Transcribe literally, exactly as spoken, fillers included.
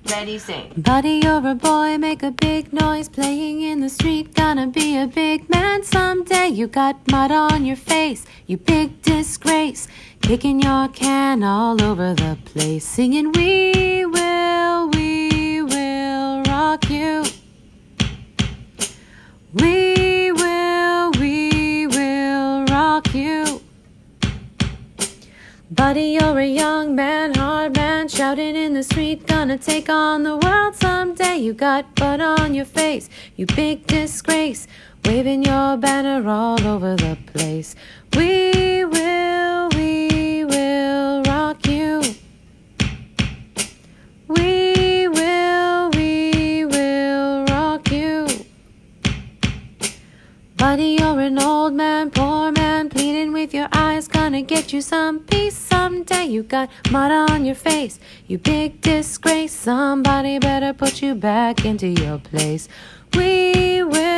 Ready, sing. Buddy, you're a boy, make a big noise, playing in the street, gonna be a big man someday. You got mud on your face, you big disgrace, kicking your can all over the place, singing we will, we will rock you. We will, we will rock you. Buddy, you're a young man, hard man, shouting in the street, gonna take on the world someday. You got blood on your face, you big disgrace, waving your banner all over the place. We will, we will rock you. We will, we will rock you. Buddy, you're an old man, poor man, pleading with your eyes, gonna get you some peace someday. You got mud on your face, you big disgrace, somebody better put you back into your place. We will